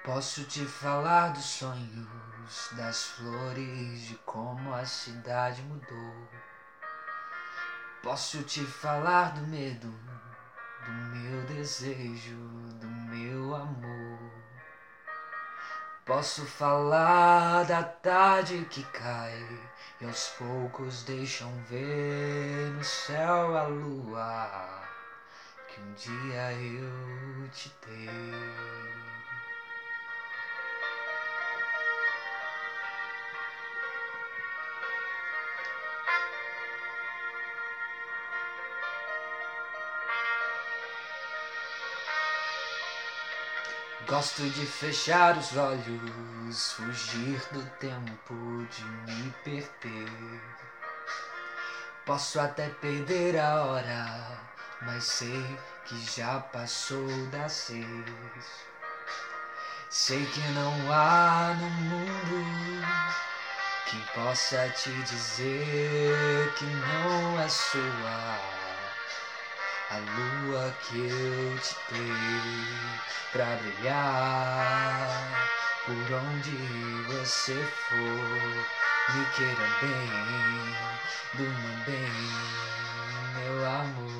Posso te falar dos sonhos, das flores, de como a cidade mudou. Posso te falar do medo, do meu desejo, do meu amor. Posso falar da tarde que cai e aos poucos deixam ver no céu a lua que um dia eu te dei. Gosto de fechar os olhos, fugir do tempo, de me perder. Posso até perder a hora, mas sei que já passou das 6. Sei que não há no mundo quem possa te dizer que não é sua a lua que eu te dei pra brilhar por onde você for. Me queira bem, durma bem, meu amor.